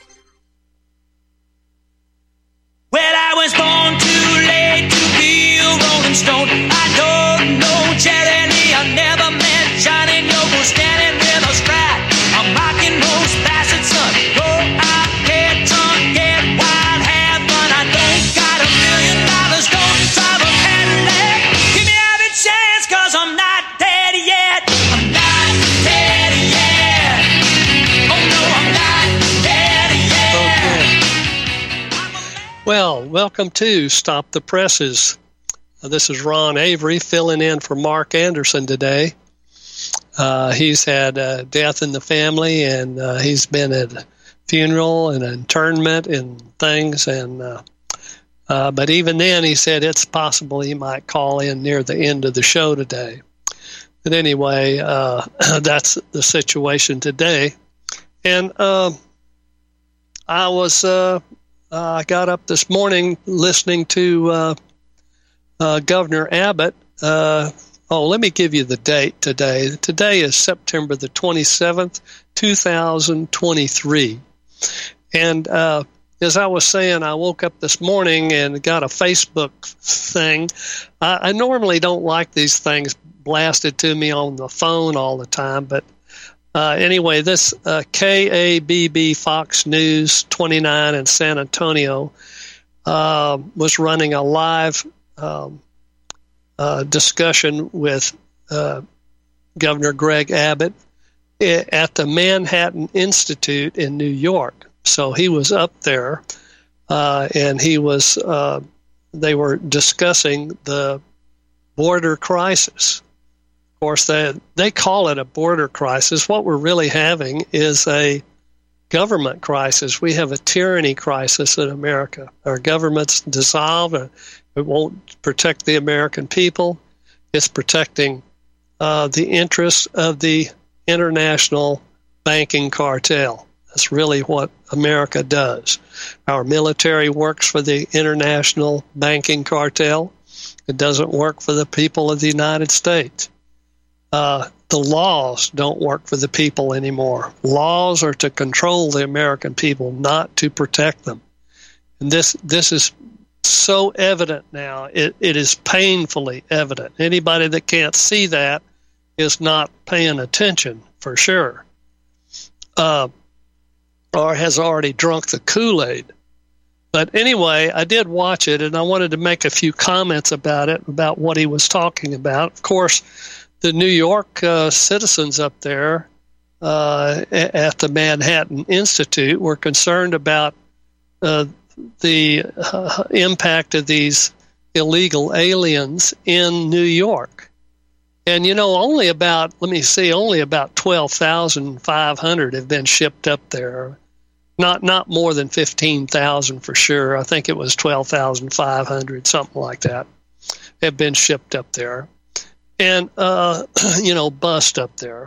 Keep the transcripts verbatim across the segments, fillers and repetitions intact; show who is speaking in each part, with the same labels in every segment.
Speaker 1: Well, I was born too late to be a Rolling Stone. I don't know Jeremy, I never met Johnny Noble. Standing with a strap, I'm rocking those bastard son. Go out, get drunk, get wild, have fun. I don't got a million dollars, don't drive a Cadillac. Give me every chance, cause I'm not dead yet. I'm not dead yet. Oh no, I'm not dead yet.
Speaker 2: Okay. Well, welcome to Stop the Presses. Uh, this is Ron Avery filling in for Mark Anderson today. Uh, he's had uh, death in the family, and uh, he's been at a funeral and internment and things. And uh, uh, but even then, he said it's possible he might call in near the end of the show today. But anyway, uh, that's the situation today. And uh, I was uh, I got up this morning listening to uh, uh, Governor Abbott. Uh, Oh, let me give you the date today. Today is September the twenty-seventh, two thousand twenty-three. And uh, as I was saying, I woke up this morning and got a Facebook thing. I, I normally don't like these things blasted to me on the phone all the time. But uh, anyway, this uh, K A B B Fox News twenty-nine in San Antonio uh, was running a live um Uh, discussion with uh, Governor Greg Abbott at the Manhattan Institute in New York. So he was up there, uh, and he was. Uh, they were discussing the border crisis. Of course, they they call it a border crisis. What we're really having is a government crisis. We have a tyranny crisis in America. Our government's dissolved. And it won't protect the American people. It's protecting uh, the interests of the international banking cartel. That's really what America does. Our military works for the international banking cartel. It doesn't work for the people of the United States. Uh, the laws don't work for the people anymore. Laws are to control the American people, not to protect them. And this this is so evident now. It, it is painfully evident. Anybody that can't see that is not paying attention for sure, uh, or has already drunk the Kool-Aid. But anyway, I did watch it, and I wanted to make a few comments about it, about what he was talking about. Of course, the New York uh, citizens up there uh, at the Manhattan Institute were concerned about uh, the uh, impact of these illegal aliens in New York. And, you know, only about, let me see, only about twelve thousand five hundred have been shipped up there. Not not more than fifteen thousand for sure. I think it was twelve thousand five hundred, something like that, have been shipped up there. And, uh, you know, bust up there.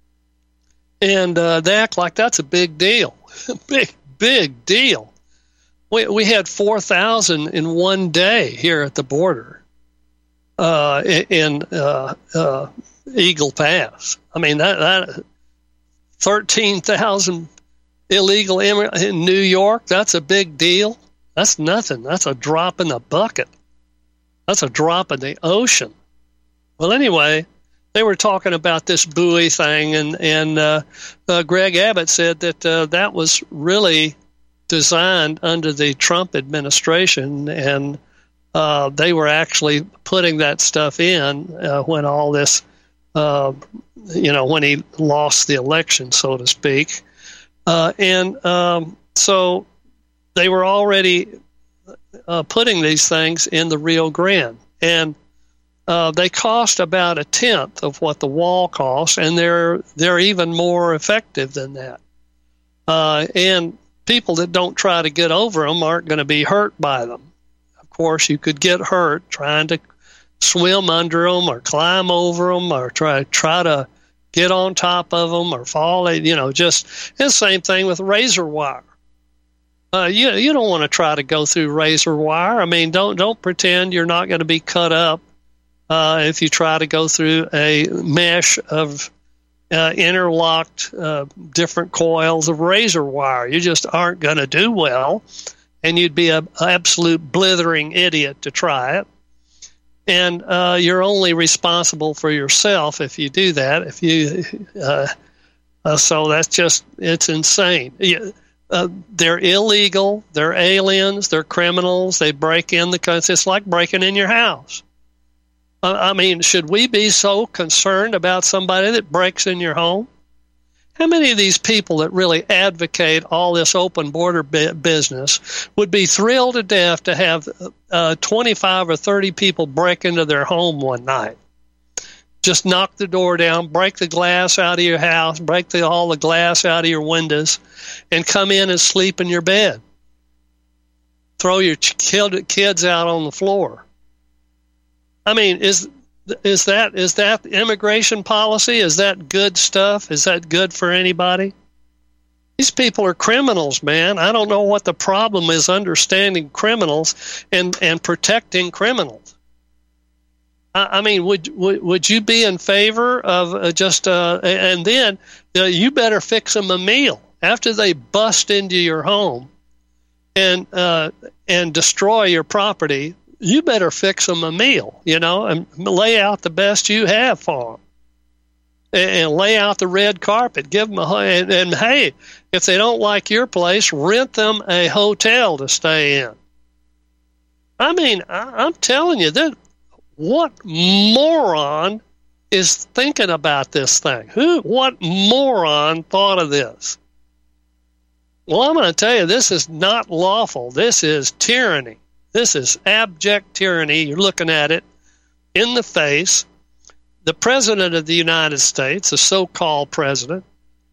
Speaker 2: And uh, they act like that's a big deal. big, big deal. We we had four thousand in one day here at the border uh, in uh, uh, Eagle Pass. I mean, that, that thirteen thousand illegal immigrants in New York, that's a big deal. That's nothing. That's a drop in the bucket. That's a drop in the ocean. Well, anyway, they were talking about this buoy thing, and, and uh, uh, Greg Abbott said that uh, that was really designed under the Trump administration, and uh, they were actually putting that stuff in uh, when all this, uh, you know, when he lost the election, so to speak. Uh, and um, so they were already uh, putting these things in the Rio Grande, and uh, they cost about a tenth of what the wall costs, and they're they're even more effective than that. Uh, and people that don't try to get over them aren't going to be hurt by them. Of course, you could get hurt trying to swim under them or climb over them or try try to get on top of them or fall. You know, just the same thing with razor wire. Uh, you you don't want to try to go through razor wire. I mean, don't don't pretend you're not going to be cut up uh, if you try to go through a mesh of uh, interlocked uh, different coils of razor wire. You just aren't going to do well, and you'd be an absolute blithering idiot to try it. And uh, you're only responsible for yourself if you do that. If you, uh, uh, so that's just, it's insane. Uh, they're illegal. They're aliens. They're criminals. They break in the country. It's like breaking in your house. Uh, I mean, should we be so concerned about somebody that breaks in your home? How many of these people that really advocate all this open border business would be thrilled to death to have uh, twenty-five or thirty people break into their home one night? Just knock the door down, break the glass out of your house, break the, all the glass out of your windows, and come in and sleep in your bed. Throw your kids out on the floor. I mean, is Is that is that immigration policy? Is that good stuff? Is that good for anybody? These people are criminals, man. I don't know what the problem is understanding criminals and, and protecting criminals. I, I mean, would, would would you be in favor of uh, just uh, and then uh, you better fix them a meal after they bust into your home and uh, and destroy your property? You better fix them a meal, you know, and lay out the best you have for them. And, and lay out the red carpet. Give them a, and, and hey, if they don't like your place, rent them a hotel to stay in. I mean, I, I'm telling you, that what moron is thinking about this thing? Who, what moron thought of this? Well, I'm going to tell you, this is not lawful. This is tyranny. This is abject tyranny. You're looking at it in the face. The President of the United States, the so-called president,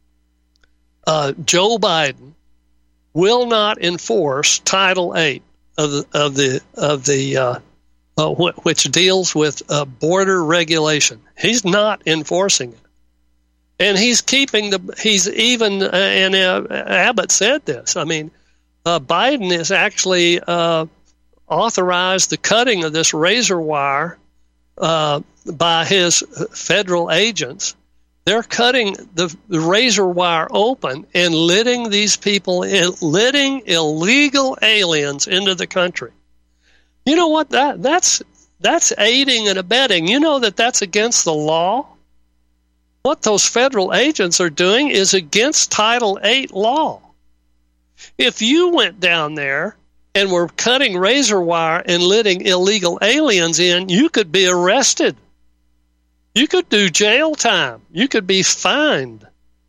Speaker 2: uh, Joe Biden, will not enforce Title eight of the of the of the uh, uh, wh- which deals with uh, border regulation. He's not enforcing it, and he's keeping the. He's even uh, and uh, Abbott said this. I mean, uh, Biden is actually. Uh, authorized the cutting of this razor wire uh, by his federal agents. They're cutting the, the razor wire open and letting these people, in, letting illegal aliens into the country. You know what? That that's that's aiding and abetting. You know that that's against the law. What those federal agents are doing is against Title eight law. If you went down there and we're cutting razor wire and letting illegal aliens in, you could be arrested. You could do jail time. You could be fined.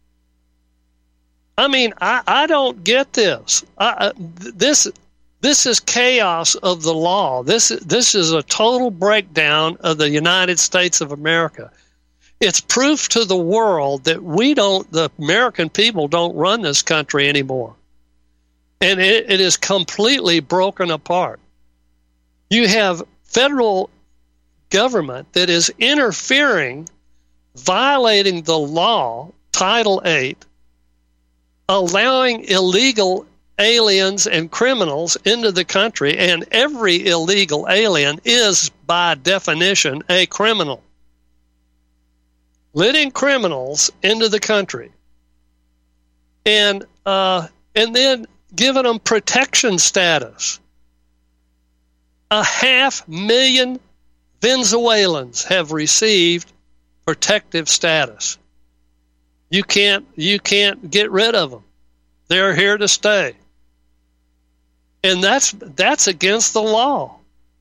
Speaker 2: I mean, I, I don't get this. I, this this is chaos of the law. This this is a total breakdown of the United States of America. It's proof to the world that we don't, the American people don't run this country anymore. And it, it is completely broken apart. You have federal government that is interfering, violating the law, Title eight, allowing illegal aliens and criminals into the country, and every illegal alien is, by definition, a criminal. Letting criminals into the country. And uh, and then giving them protection status. A half million Venezuelans have received protective status. You can't you can't get rid of them. They're here to stay. And that's that's against the law.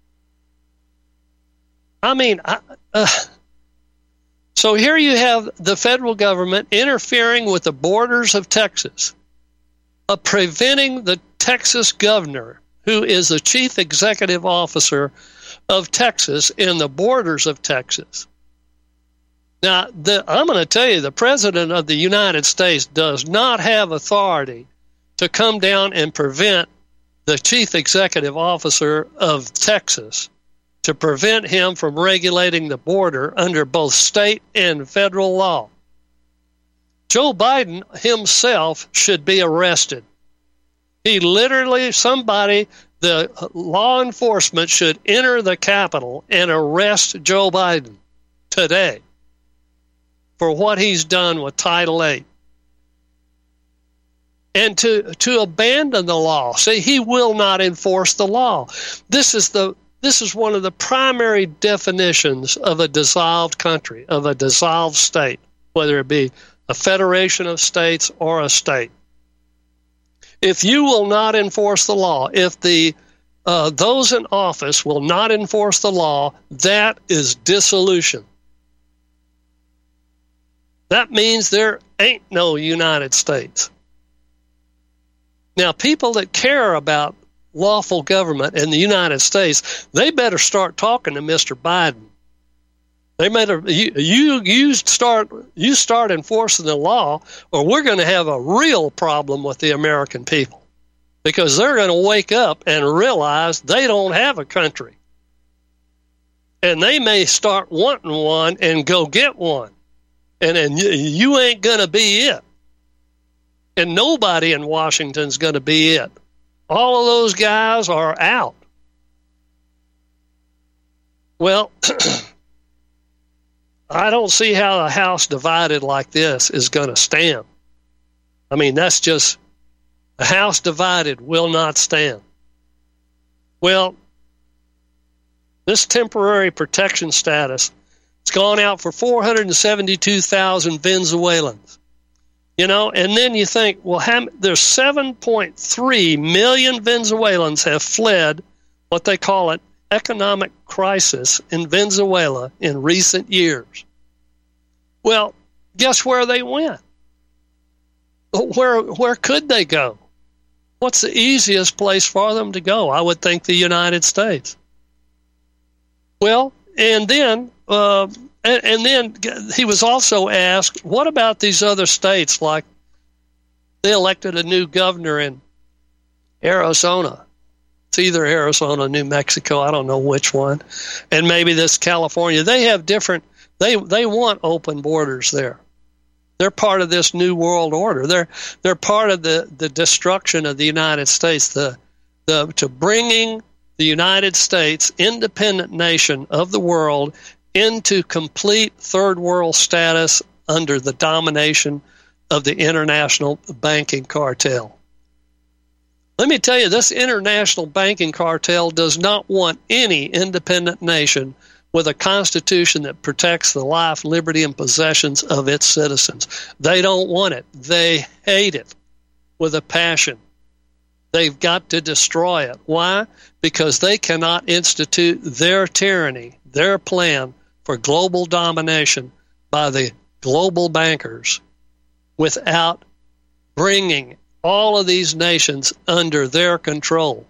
Speaker 2: I mean, I, uh, so here you have the federal government interfering with the borders of Texas, uh, preventing the Texas governor, who is the chief executive officer of Texas, in the borders of Texas. Now, the, I'm going to tell you, the President of the United States does not have authority to come down and prevent the chief executive officer of Texas, to prevent him from regulating the border under both state and federal law. Joe Biden himself should be arrested. He literally, somebody, the law enforcement should enter the Capitol and arrest Joe Biden today for what he's done with Title eight. And to to abandon the law. See, he will not enforce the law. This is the this is one of the primary definitions of a dissolved country, of a dissolved state, whether it be a federation of states or a state. If you will not enforce the law, if the uh, those in office will not enforce the law, that is dissolution. That means there ain't no United States. Now, people that care about lawful government in the United States, they better start talking to Mister Biden. They better you you, you start you start enforcing the law, or we're going to have a real problem with the American people, because they're going to wake up and realize they don't have a country, and they may start wanting one and go get one, and then you, you ain't going to be it. And nobody in Washington's going to be it. All of those guys are out. Well, I don't see how a house divided like this is going to stand. I mean, that's just, a house divided will not stand. Well, this temporary protection status, it's gone out for four hundred seventy-two thousand Venezuelans. You know, and then you think, well, how, there's seven point three million Venezuelans have fled what they call an economic crisis in Venezuela in recent years. Well, guess where they went? Where where could they go? What's the easiest place for them to go? I would think the United States. Well, and then uh, and, and then he was also asked, what about these other states? Like, they elected a new governor in Arizona. It's either Arizona, New Mexico, I don't know which one, and maybe this California. They have different. They they want open borders there. They're part of this new world order. They're they're part of the, the destruction of the United States, the the to bringing the United States, independent nation of the world, into complete third world status under the domination of the international banking cartel. Let me tell you, this international banking cartel does not want any independent nation with a constitution that protects the life, liberty, and possessions of its citizens. They don't want it. They hate it with a passion. They've got to destroy it. Why? Because they cannot institute their tyranny, their plan for global domination by the global bankers without bringing all of these nations under their control.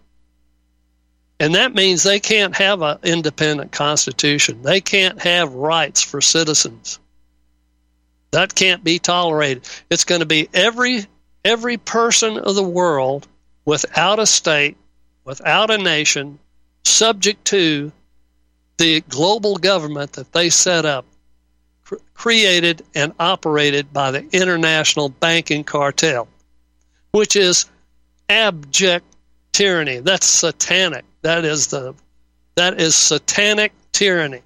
Speaker 2: And that means they can't have an independent constitution. They can't have rights for citizens. That can't be tolerated. It's going to be every every person of the world without a state, without a nation, subject to the global government that they set up, cr- created and operated by the international banking cartel, which is abject tyranny. That's satanic. That is the that is satanic tyranny.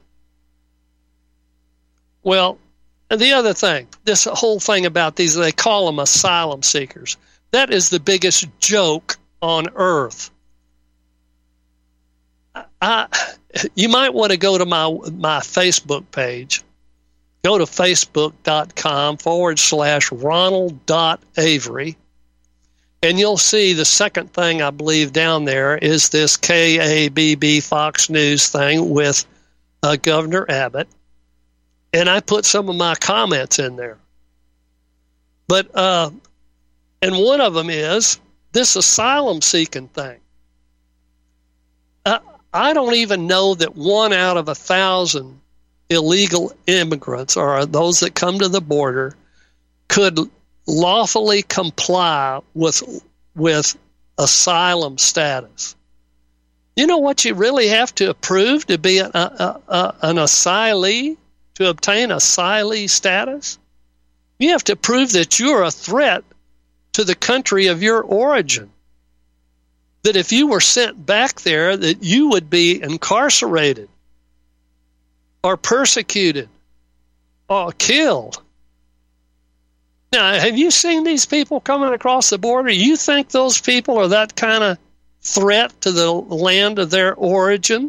Speaker 2: Well, and the other thing, this whole thing about these, they call them asylum seekers. That is the biggest joke on earth. I, you might want to go to my my Facebook page. Go to facebook.com forward slash Ronald dot Avery. And you'll see the second thing, I believe, down there is this K A B B Fox News thing with uh, Governor Abbott. And I put some of my comments in there. But, uh, and one of them is this asylum-seeking thing. Uh, I don't even know that one out of a thousand illegal immigrants, or those that come to the border, could lawfully comply with with asylum status. You know what you really have to prove to be a, a, a, an asylee, to obtain asylee status? You have to prove that you're a threat to the country of your origin. That if you were sent back there, that you would be incarcerated or persecuted or killed. Now, have you seen these people coming across the border? You think those people are that kind of threat to the land of their origin?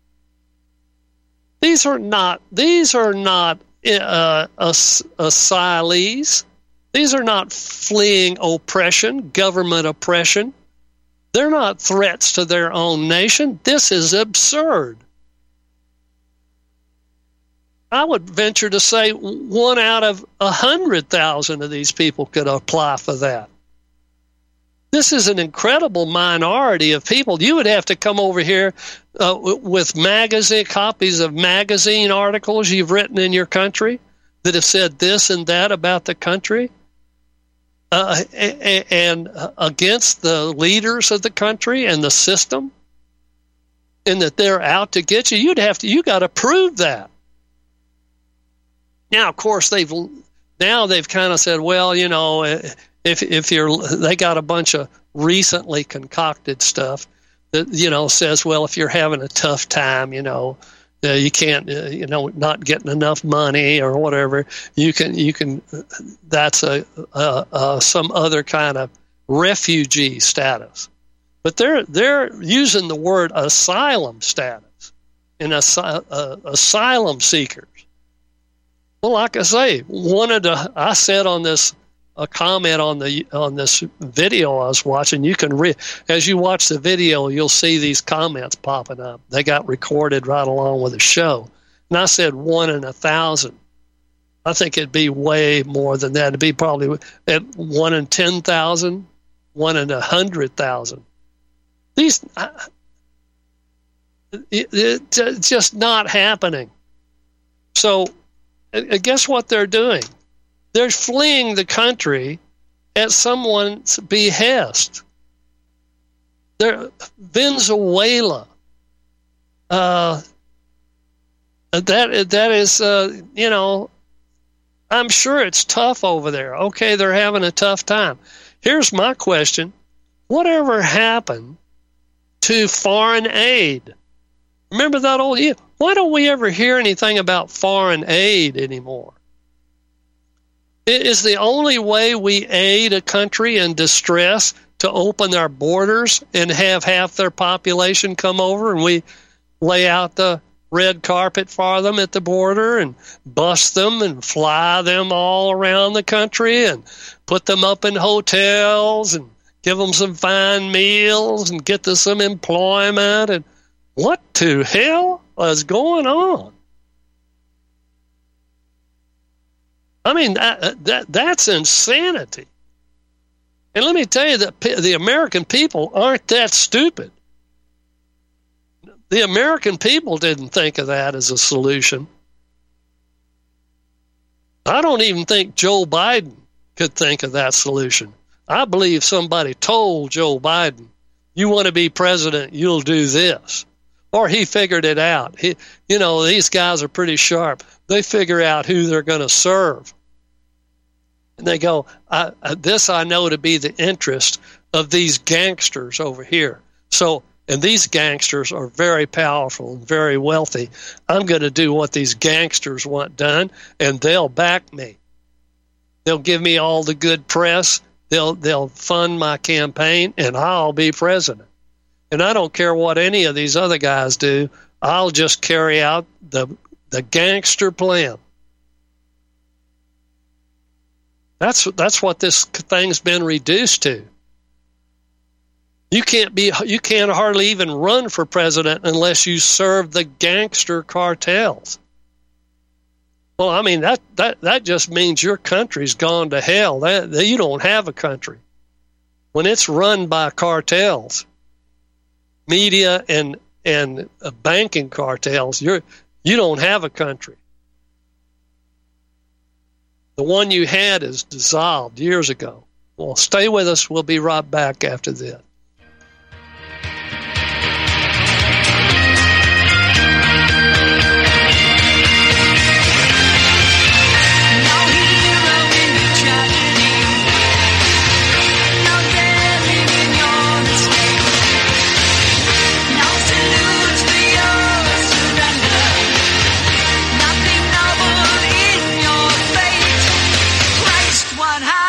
Speaker 2: These are not. These are not uh, as- asylees. These are not fleeing oppression, government oppression. They're not threats to their own nation. This is absurd. I would venture to say one out of a hundred thousand of these people could apply for that. This is an incredible minority of people. You would have to come over here uh, with magazine copies of magazine articles you've written in your country that have said this and that about the country, uh, and against the leaders of the country and the system, and that they're out to get you. You'd have to. You got to prove that. Now, of course, they've now they've kind of said, well, you know, if if you're they got a bunch of recently concocted stuff that, you know, says, well, if you're having a tough time, you know, uh, you can't, uh, you know, not getting enough money or whatever, you can you can that's a, a, a some other kind of refugee status, but they're they're using the word asylum status and asy- uh, asylum seekers. Well, like I say, one of the I said on this a comment on the on this video I was watching. You can read as you watch the video, you'll see these comments popping up. They got recorded right along with the show, and I said one in a thousand. I think it'd be way more than that. It'd be probably at one in ten thousand, one in a hundred thousand. These, it, it, it's just not happening. So. Guess what they're doing? They're fleeing the country at someone's behest. They're Venezuela. Uh, that that is, uh, you know, I'm sure it's tough over there. Okay, they're having a tough time. Here's my question: whatever happened to foreign aid? Remember that old? Why don't we ever hear anything about foreign aid anymore? It is the only way we aid a country in distress to open their borders and have half their population come over, and we lay out the red carpet for them at the border and bus them and fly them all around the country and put them up in hotels and give them some fine meals and get them some employment. And what to hell is going on? I mean, that, that that's insanity. And let me tell you that the American people aren't that stupid. The American people didn't think of that as a solution. I don't even think Joe Biden could think of that solution. I believe somebody told Joe Biden, you want to be president, you'll do this. Or he figured it out. He, you know, these guys are pretty sharp. They figure out who they're going to serve. And they go, I, I, this I know to be the interest of these gangsters over here. So, and these gangsters are very powerful and very wealthy. I'm going to do what these gangsters want done, and they'll back me. They'll give me all the good press. They'll they'll fund my campaign, and I'll be president. And I don't care what any of these other guys do. I'll just carry out the the gangster plan. That's that's what this thing's been reduced to. You can't be you can't hardly even run for president unless you serve the gangster cartels. Well, I mean that that that just means your country's gone to hell. That, that you don't have a country when it's run by cartels. Media and and uh, banking cartels, you're you don't have a country. The one you had is dissolved years ago. Well, stay with us. We'll be right back after this.
Speaker 1: What happened?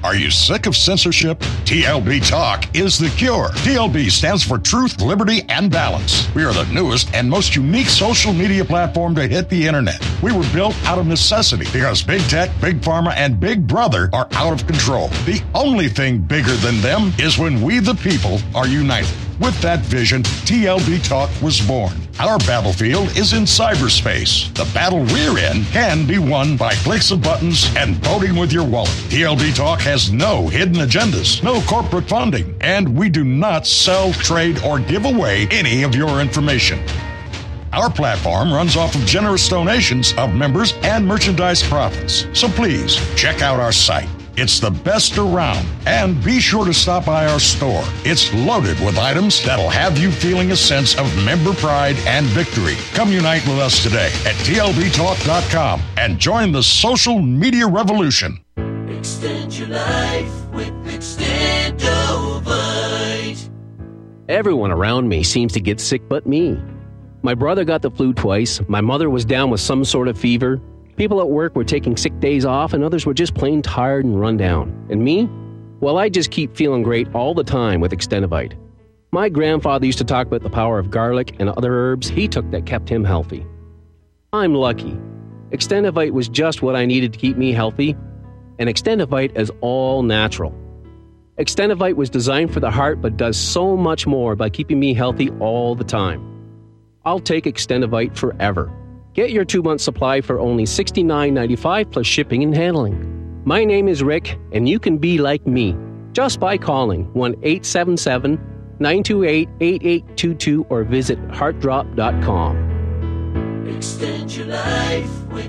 Speaker 3: Are you sick of censorship? T L B Talk is the cure. T L B stands for Truth, Liberty, and Balance. We are the newest and most unique social media platform to hit the internet. We were built out of necessity because big tech, big pharma, and big brother are out of control. The only thing bigger than them is when we the people are united. With that vision, T L B Talk was born. Our battlefield is in cyberspace. The battle we're in can be won by clicks of buttons and voting with your wallet. T L B Talk has no hidden agendas, no corporate funding, and we do not sell, trade, or give away any of your information. Our platform runs off of generous donations of members and merchandise profits. So please, check out our site. It's the best around. And be sure to stop by our store. It's loaded with items that'll have you feeling a sense of member pride and victory. Come unite with us today at T L B talk dot com and join the social media revolution.
Speaker 1: Extend your life with Extendovite.
Speaker 4: Everyone around me seems to get sick but me. My brother got the flu twice. My mother was down with some sort of fever. People at work were taking sick days off, and others were just plain tired and run down. And me? Well, I just keep feeling great all the time with Extendovite. My grandfather used to talk about the power of garlic and other herbs he took that kept him healthy. I'm lucky. Extendovite was just what I needed to keep me healthy, and Extendovite is all natural. Extendovite was designed for the heart but does so much more by keeping me healthy all the time. I'll take Extendovite forever. Get your two-month supply for only sixty-nine ninety-five plus shipping and handling. My name is Rick, and you can be like me just by calling one eight seven seven, nine two eight, eight eight two two or visit heart drop dot com.
Speaker 1: Extend your life with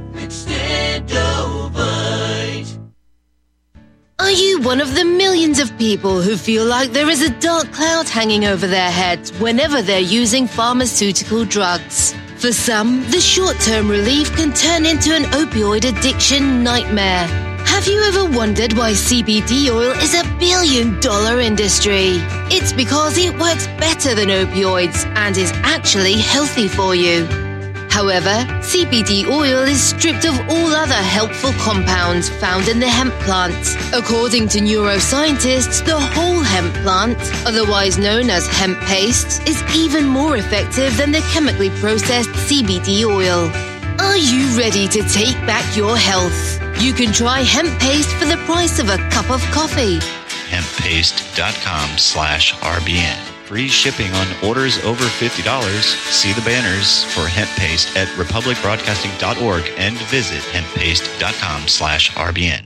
Speaker 1: Extendovite.
Speaker 5: Are you one of the millions of people who feel like there is a dark cloud hanging over their heads whenever they're using pharmaceutical drugs? For some, the short-term relief can turn into an opioid addiction nightmare. Have you ever wondered why C B D oil is a billion-dollar industry? It's because it works better than opioids and is actually healthy for you. However, C B D oil is stripped of all other helpful compounds found in the hemp plant. According to neuroscientists, the whole hemp plant, otherwise known as hemp paste, is even more effective than the chemically processed C B D oil. Are you ready to take back your health? You can try hemp paste for the price of a cup of coffee.
Speaker 6: hemp paste dot com slash R B N. Free shipping on orders over fifty dollars. See the banners for hemp paste at republic broadcasting dot org and visit hemp paste dot com slash R B N.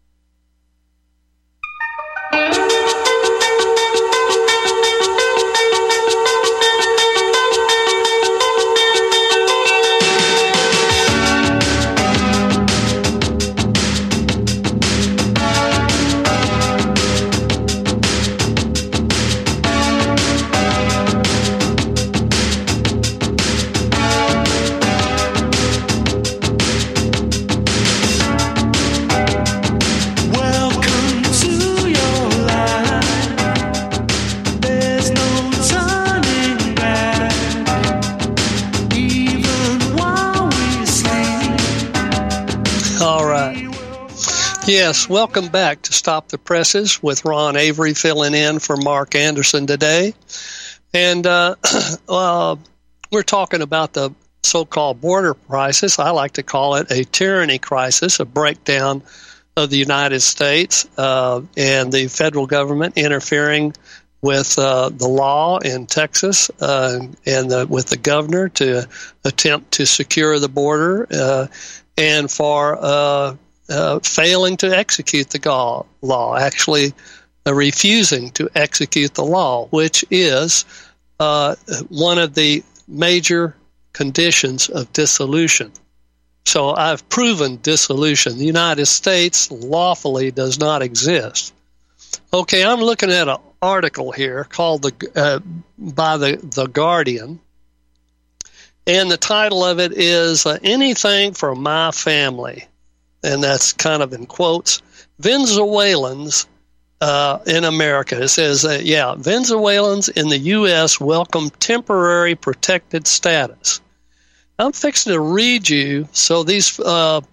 Speaker 2: Yes, welcome back to Stop the Presses with Ron Avery filling in for Mark Anderson today. And uh, uh, we're talking about the so-called border crisis. I like to call it a tyranny crisis, a breakdown of the United States uh, and the federal government interfering with uh, the law in Texas uh, and the, with the governor to attempt to secure the border uh, and for uh, uh, failing to execute the law, law actually uh, refusing to execute the law, which is uh, one of the major conditions of dissolution. So I've proven dissolution. The United States lawfully does not exist. Okay, I'm looking at an article here called the uh, by the the Guardian, and the title of it is uh, "Anything for My Family," and that's kind of in quotes. Venezuelans uh, in America. It says, uh, "Yeah, Venezuelans in the U S welcome temporary protected status." I'm fixing to read you. So these uh,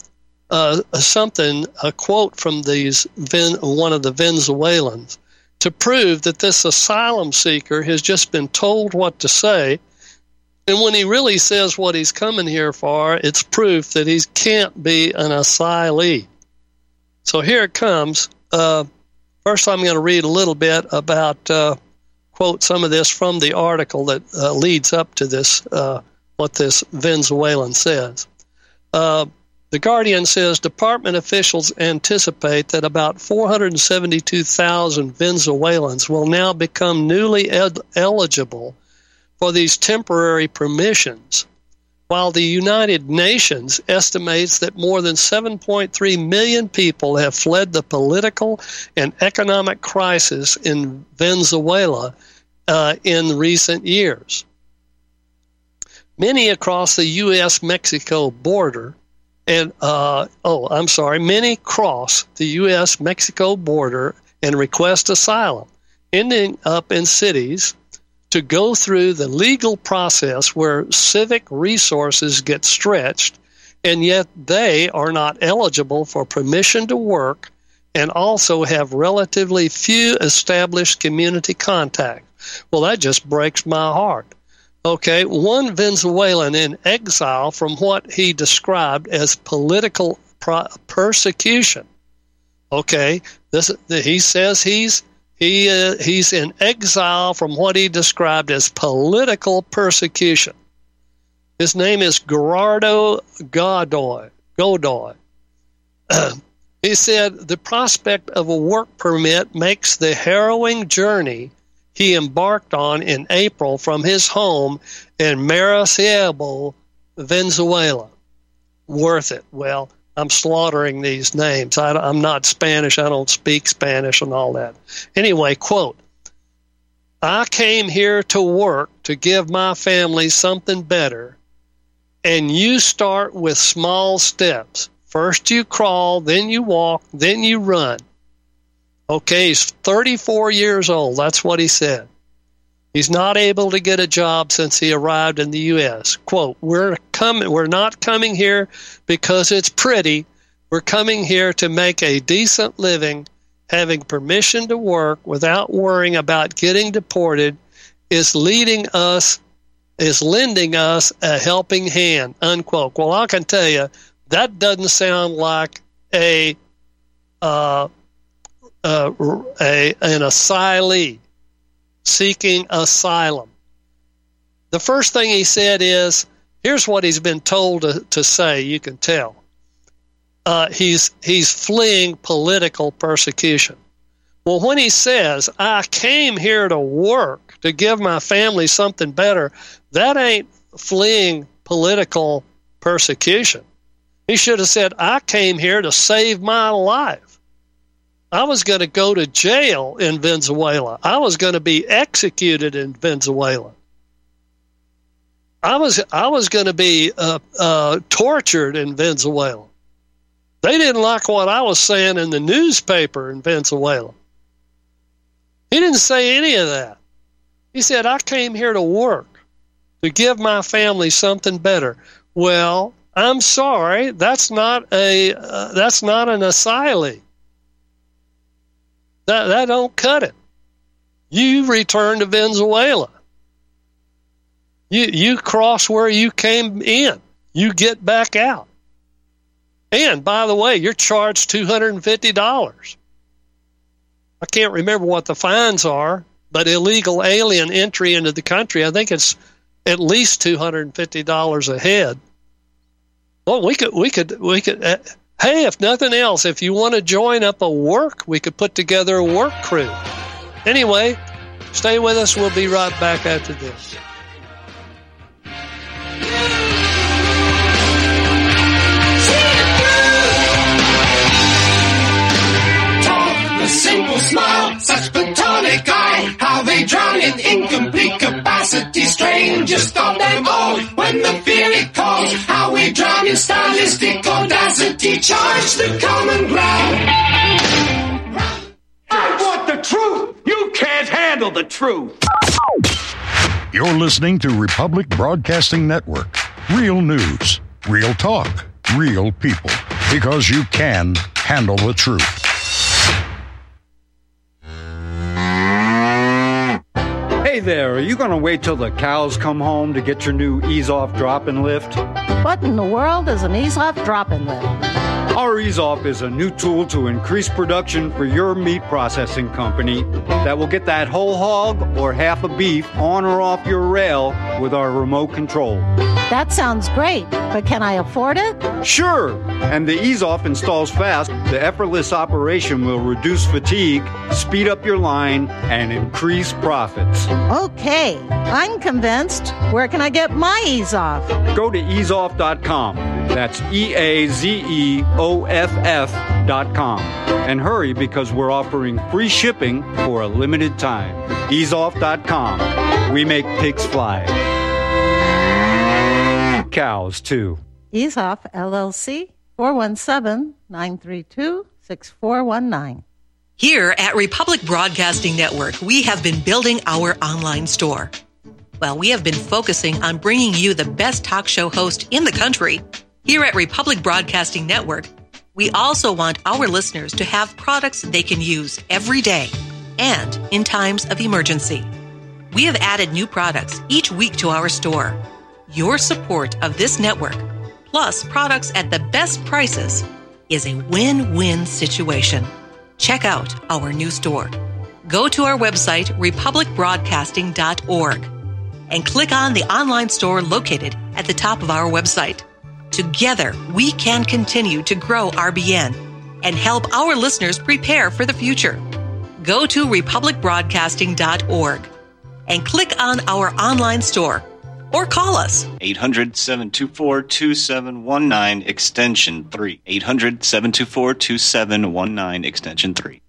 Speaker 2: uh, something, a quote from these Ven- one of the Venezuelans to prove that this asylum seeker has just been told what to say. And when he really says what he's coming here for, it's proof that he can't be an asylee. So here it comes. Uh, first, I'm going to read a little bit about, uh, quote some of this from the article that uh, leads up to this, uh, what this Venezuelan says. Uh, the Guardian says department officials anticipate that about four hundred seventy-two thousand Venezuelans will now become newly ed- eligible for these temporary permissions, while the United Nations estimates that more than seven point three million people have fled the political and economic crisis in Venezuela uh, in recent years. Many across the U S Mexico border, and uh, oh, I'm sorry, many cross the U S Mexico border and request asylum, ending up in cities to go through the legal process where civic resources get stretched, and yet they are not eligible for permission to work and also have relatively few established community contacts. Well, that just breaks my heart. Okay, one Venezuelan in exile from what he described as political pro- persecution. Okay, this he says he's He uh, he's in exile from what he described as political persecution. His name is Gerardo Godoy. Godoy. He said the prospect of a work permit makes the harrowing journey he embarked on in April from his home in Maracaibo, Venezuela, worth it. Well, I'm slaughtering these names. I, I'm not Spanish. I don't speak Spanish and all that. Anyway, quote, I came here to work to give my family something better, and you start with small steps. First you crawl, then you walk, then you run. Okay, he's thirty-four years old. That's what he said. He's not able to get a job since he arrived in the U S. Quote, we're coming, we're not coming here because it's pretty. We're coming here to make a decent living. Having permission to work without worrying about getting deported is leading us, is lending us a helping hand, unquote. Well, I can tell you, that doesn't sound like a, uh, uh, a an asylee seeking asylum. The first thing he said is, here's what he's been told to, to say, you can tell. Uh, he's he's fleeing political persecution. Well, when he says, I came here to work to give my family something better, that ain't fleeing political persecution. He should have said, I came here to save my life. I was going to go to jail in Venezuela. I was going to be executed in Venezuela. I was I was going to be uh, uh, tortured in Venezuela. They didn't like what I was saying in the newspaper in Venezuela. He didn't say any of that. He said, I came here to work, to give my family something better. Well, I'm sorry, that's not a uh, that's not an asylee. That that don't cut it. You return to Venezuela. You you cross where you came in. You get back out. And by the way, you're charged two hundred fifty dollars. I can't remember what the fines are, but illegal alien entry into the country, I think it's at least two hundred fifty dollars a head. Well, we could we could we could. Uh, hey, if nothing else, if you want to join up a work, we could put together a work crew. Anyway, stay with us. We'll be right back after this.
Speaker 7: Simple smile, such platonic eye. How they drown in incomplete capacity. Strangers stop them all when the fear it calls. How we drown in stylistic audacity. Charge the common ground.
Speaker 8: I want the truth. You can't handle the truth.
Speaker 3: You're listening to Republic Broadcasting Network. Real news, real talk, real people. because you can handle the truth.
Speaker 9: Hey there, are you going to wait till the cows come home to get your new ease-off drop-and lift?
Speaker 10: What in the world is an ease-off drop-and lift?
Speaker 9: Our ease-off is a new tool to increase production for your meat processing company that will get that whole hog or half a beef on or off your rail with our remote control.
Speaker 10: That sounds great, but can I afford it?
Speaker 9: Sure, and the ease-off installs fast. The effortless operation will reduce fatigue, speed up your line, and increase profits.
Speaker 10: Okay, I'm convinced. Where can I get my ease-off?
Speaker 9: Go to ease off dot com. That's E A Z E O F F dot com. And hurry, because we're offering free shipping for a limited time. ease off dot com. We make pigs fly. Cows, too.
Speaker 10: EaseOff, L L C, four one seven, nine three two, six four one nine.
Speaker 11: Here at Republic Broadcasting Network, we have been building our online store. Well, we have been focusing on bringing you the best talk show host in the country. Here at Republic Broadcasting Network, we also want our listeners to have products they can use every day and in times of emergency. We have added new products each week to our store. Your support of this network, plus products at the best prices, is a win-win situation. Check out our new store. Go to our website, republic broadcasting dot org, and click on the online store located at the top of our website. Together, we can continue to grow R B N and help our listeners prepare for the future. Go to republic broadcasting dot org and click on our online store or call us.
Speaker 6: eight hundred, seven two four, two seven one nine, extension three. eight hundred, seven two four, two seven one nine, extension three.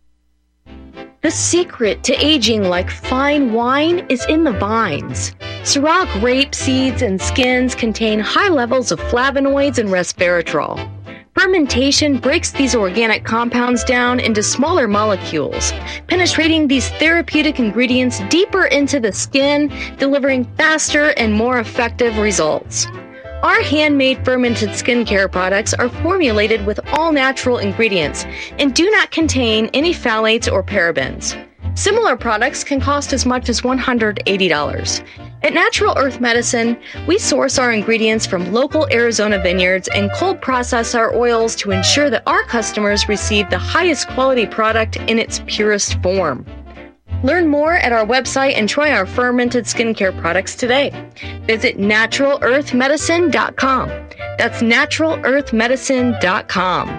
Speaker 12: The secret to aging like fine wine is in the vines. Syrah grape seeds and skins contain high levels of flavonoids and resveratrol. Fermentation breaks these organic compounds down into smaller molecules, penetrating these therapeutic ingredients deeper into the skin, delivering faster and more effective results. Our handmade fermented skincare products are formulated with all-natural ingredients and do not contain any phthalates or parabens. Similar products can cost as much as one hundred eighty dollars. At Natural Earth Medicine, we source our ingredients from local Arizona vineyards and cold process our oils to ensure that our customers receive the highest quality product in its purest form. Learn more at our website and try our fermented skincare products today. Visit natural earth medicine dot com. That's natural earth medicine dot com.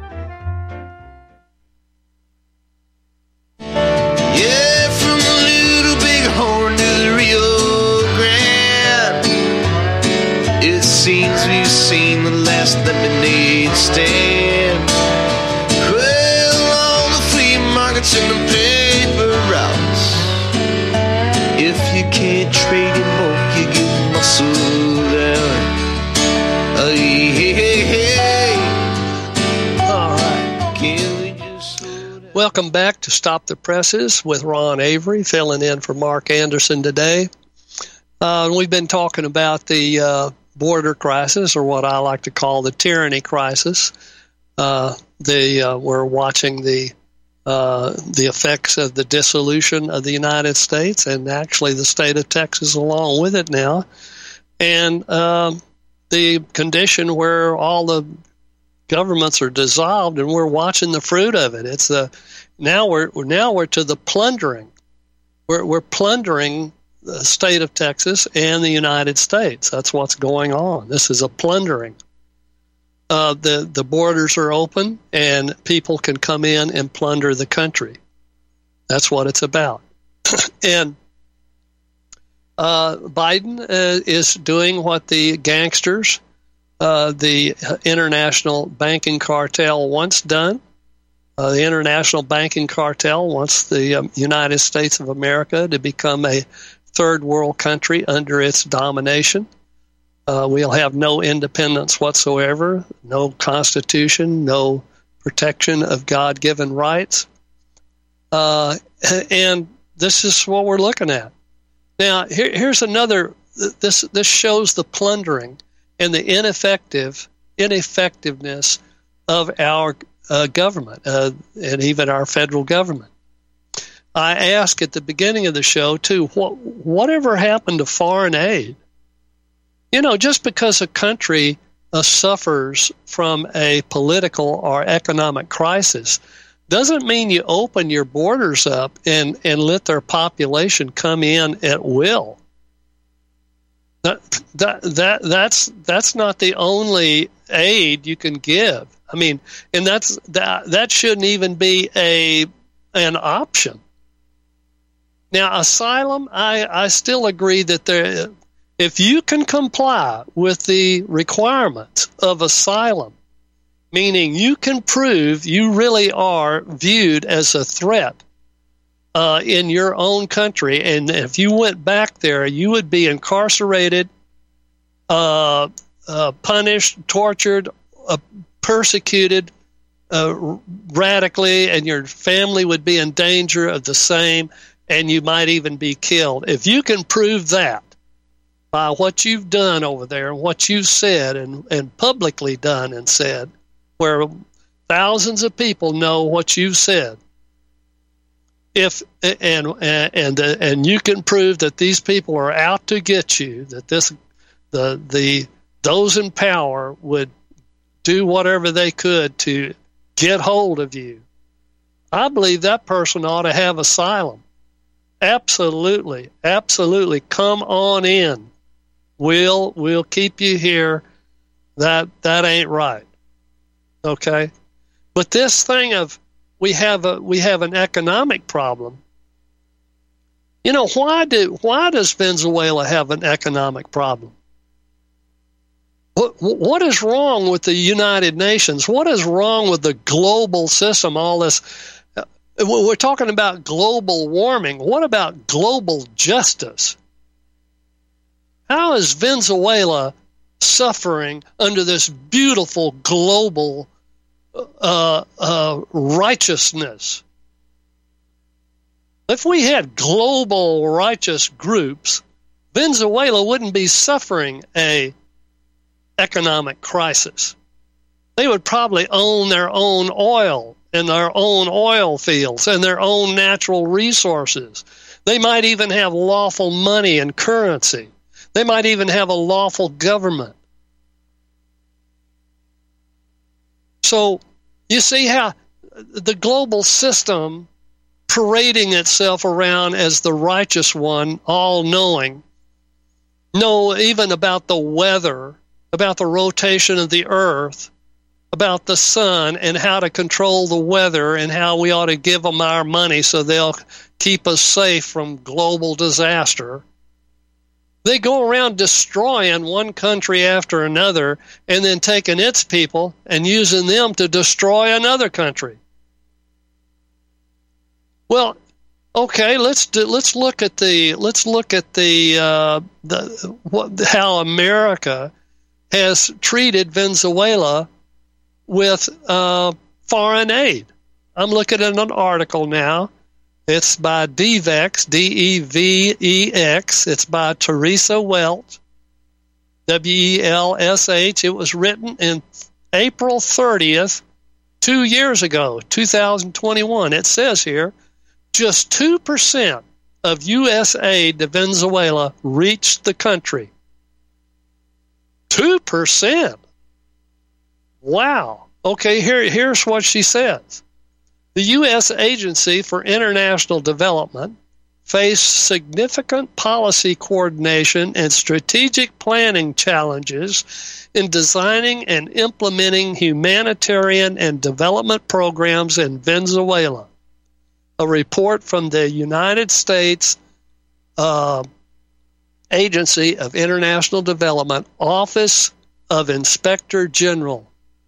Speaker 13: Yeah, from the Little Big Horn to the Rio Grande, it seems we've seen the last lemonade stand. Well, all the flea markets and the paper routes. If you can't trade him off, you get muscle down. Uh, hey, hey, hey.
Speaker 2: All right.
Speaker 13: Can we just slow down?
Speaker 2: Welcome back to Stop the Presses with Ron Avery, filling in for Mark Anderson today. Uh, we've been talking about the uh, border crisis, or what I like to call the tyranny crisis. Uh, the uh, we're watching the uh, the effects of the dissolution of the United States, and actually the state of Texas along with it now, and um, the condition where all the governments are dissolved, and we're watching the fruit of it. It's the now we're now we're to the plundering. We're we're plundering the state of Texas and the United States. That's what's going on. This is a plundering. Uh, the the borders are open, and people can come in and plunder the country. That's what it's about. And uh, Biden uh, is doing what the gangsters, uh, the international banking cartel, once done. Uh, the international banking cartel wants the um, United States of America to become a third world country under its domination. Uh, we'll have no independence whatsoever, no constitution, no protection of God-given rights. Uh, and this is what we're looking at. Now, here, here's another, this this shows the plundering and the ineffective ineffectiveness of our uh, government uh, and even our federal government. I asked at the beginning of the show, too, what, whatever happened to foreign aid? You know, just because a country uh, suffers from a political or economic crisis doesn't mean you open your borders up and, and let their population come in at will. That, that that that's that's not the only aid you can give. I mean, and that's that that shouldn't even be a an option. Now, asylum, I, I still agree that there, if you can comply with the requirements of asylum, meaning you can prove you really are viewed as a threat uh, in your own country, and if you went back there, you would be incarcerated, uh, uh, punished, tortured, uh, persecuted uh, radically, and your family would be in danger of the same, and you might even be killed. If you can prove that by what you've done over there and what you've said and, and publicly done and said, where thousands of people know what you've said, if and and uh, and you can prove that these people are out to get you, that this the the those in power would do whatever they could to get hold of you, I believe that person ought to have asylum. Absolutely, absolutely. Come on in. We'll we'll keep you here. That that ain't right. Okay, but this thing of we have a we have an economic problem. You know, why do why does Venezuela have an economic problem? What what is wrong with the United Nations? What is wrong with the global system? All this. We're talking about global warming. What about global justice? How is Venezuela suffering under this beautiful global uh, uh, righteousness? If we had global righteous groups, Venezuela wouldn't be suffering a economic crisis. They would probably own their own oil and their own oil fields and their own natural resources. They might even have lawful money and currency. They might even have a lawful government. So you see how the global system parading itself around as the righteous one, all-knowing, know even about the weather, about the rotation of the earth, about the sun and how to control the weather and how we ought to give them our money so they'll keep us safe from global disaster. They go around destroying one country after another and then taking its people and using them to destroy another country. Well, okay, let's do, let's look at the let's look at the uh, the what how America has treated Venezuela with uh, foreign aid. I'm looking at an article now. It's by DVEX, D E V E X. It's by Teresa Welch, W E L S H. It was written in April thirtieth, two years ago, two thousand twenty-one. It says here, just two percent of U S aid to Venezuela reached the country. two percent. Wow. Okay, here, here's what she says. The U S Agency for International Development faced significant policy coordination and strategic planning challenges in designing and implementing humanitarian and development programs in Venezuela. A report from the United States uh, Agency of International Development, Office of Inspector General.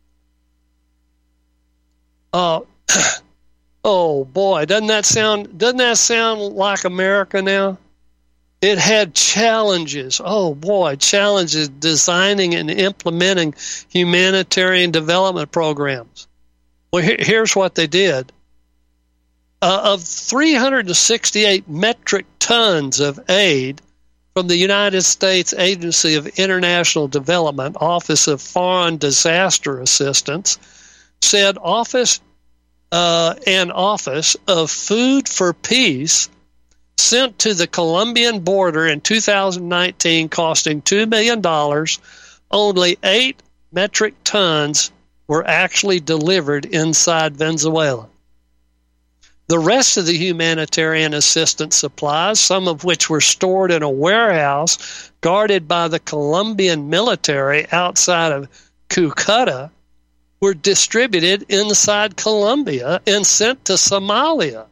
Speaker 2: Uh, oh boy, doesn't that sound doesn't that sound like America now? It had challenges. Oh boy, challenges designing and implementing humanitarian development programs. Well, here, here's what they did. Uh, of three hundred sixty-eight metric tons of aid from the United States Agency of International Development, Office of Foreign Disaster Assistance, said office uh, an office of Food for Peace sent to the Colombian border in two thousand nineteen, costing two million dollars, only eight metric tons were actually delivered inside Venezuela. The rest of the humanitarian assistance supplies, some of which were stored in a warehouse guarded by the Colombian military outside of Cucuta, were distributed inside Colombia and sent to Somalia.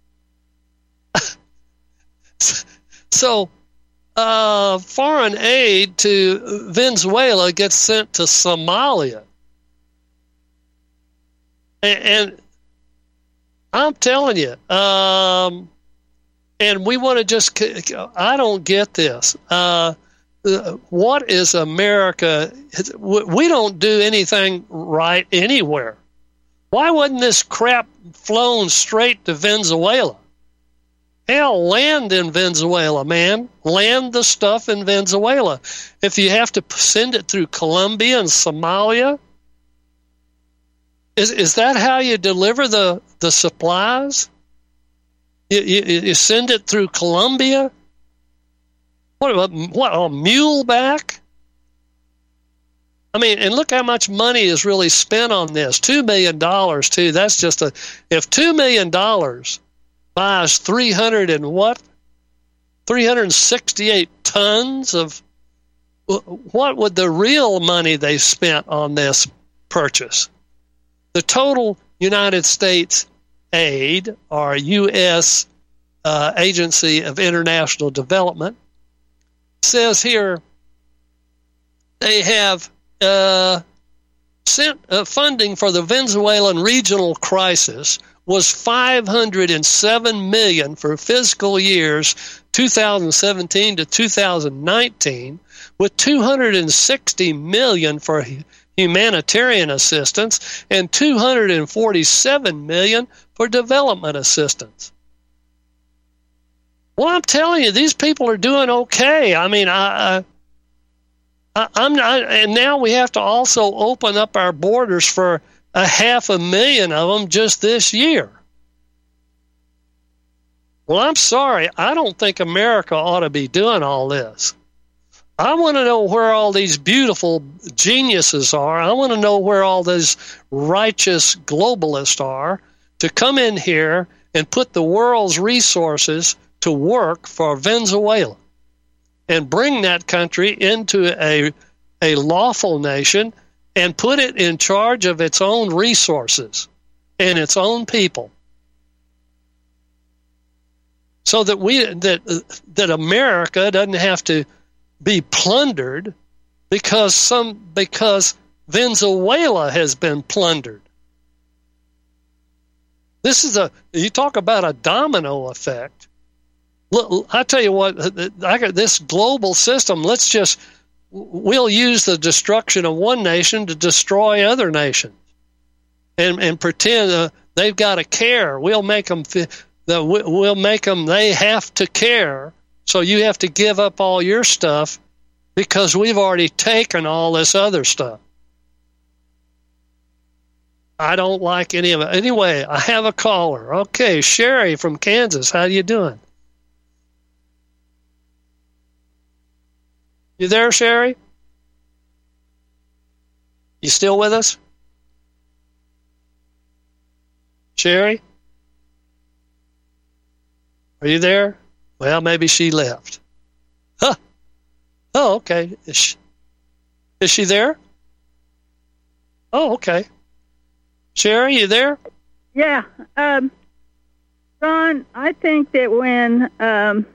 Speaker 2: So, uh, foreign aid to Venezuela gets sent to Somalia. And, and I'm telling you, um, and we want to just, I don't get this. Uh, what is America? We don't do anything right anywhere. Why wasn't this crap flown straight to Venezuela? Hell, land in Venezuela, man. Land the stuff in Venezuela. If you have to send it through Colombia and Somalia, is is that how you deliver the, the supplies? You, you, you send it through Colombia? What, what, a mule back? I mean, and look how much money is really spent on this. Two million dollars, too. That's just a, if two million dollars buys three hundred and what? three hundred sixty-eight tons of, what would the real money they spent on this purchase? The total United States aid, or U S uh, Agency of International Development, says here they have uh, sent uh, funding for the Venezuelan regional crisis was five hundred seven million dollars for fiscal years two thousand seventeen to two thousand nineteen, with two hundred sixty million dollars for humanitarian assistance and two hundred forty-seven million dollars for development assistance. Well, I'm telling you, these people are doing okay. I mean, I, I, I'm not, and now we have to also open up our borders for a half a million of them just this year. Well, I'm sorry. I don't think America ought to be doing all this. I want to know where all these beautiful geniuses are. I want to know where all these righteous globalists are to come in here and put the world's resources to work for Venezuela and bring that country into a, a lawful nation and put it in charge of its own resources and its own people, so that we that that America doesn't have to be plundered because some because Venezuela has been plundered. This is a, you talk about a domino effect. Look, I tell you what, I got this global system. Let's just, we'll use the destruction of one nation to destroy other nations, and and pretend uh, they've got to care. We'll make them. The we'll make them. They have to care. So you have to give up all your stuff because we've already taken all this other stuff. I don't like any of it. Anyway, I have a caller. Okay, Sherry from Kansas. How you doing? You there, Sherry? You still with us? Sherry? Are you there? Well, maybe she left. Huh. Oh, okay. Is she, is she there? Oh, okay. Sherry, you there?
Speaker 14: Yeah. Um, Ron, I think that when um,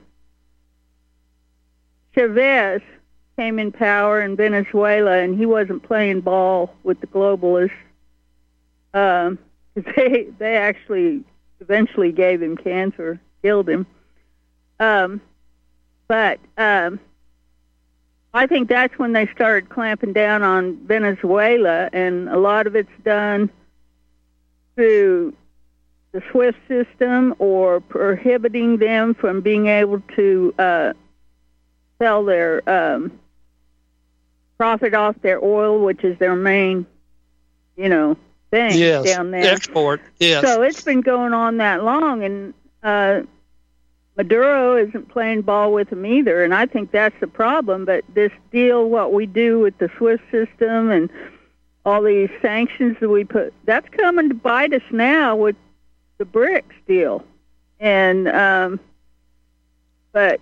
Speaker 14: Chavez came in power in Venezuela and he wasn't playing ball with the globalists, um, they, they actually eventually gave him cancer, killed him. Um, but um, I think that's when they started clamping down on Venezuela, and a lot of it's done through the SWIFT system or prohibiting them from being able to uh, sell their um, profit off their oil, which is their main, you know, things
Speaker 2: yes.
Speaker 14: down there.
Speaker 2: Export, yes.
Speaker 14: So it's been going on that long, and uh, Maduro isn't playing ball with them either, and I think that's the problem. But this deal, what we do with the SWIFT system and all these sanctions that we put, that's coming to bite us now with the BRICS deal. And, um, but...